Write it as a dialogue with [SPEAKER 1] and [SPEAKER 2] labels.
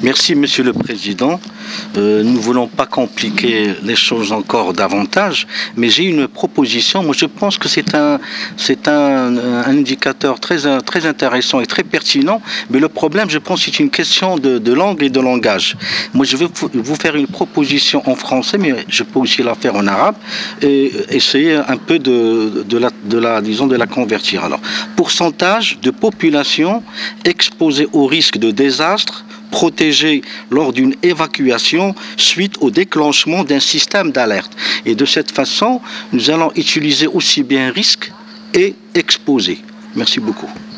[SPEAKER 1] Merci, Monsieur le Président. Nous ne voulons pas compliquer les choses encore davantage, mais j'ai une proposition. Moi, je pense que c'est un indicateur très intéressant et très pertinent, mais le problème, je pense, c'est une question de langue et de langage. Moi, je vais vous faire une proposition en français, mais je peux aussi la faire en arabe et essayer un peu disons, de la convertir. Alors, pourcentage de population exposée au risque de désastre protégés lors d'une évacuation suite au déclenchement d'un système d'alerte. Et de cette façon, nous allons utiliser aussi bien risque et exposé. Merci beaucoup.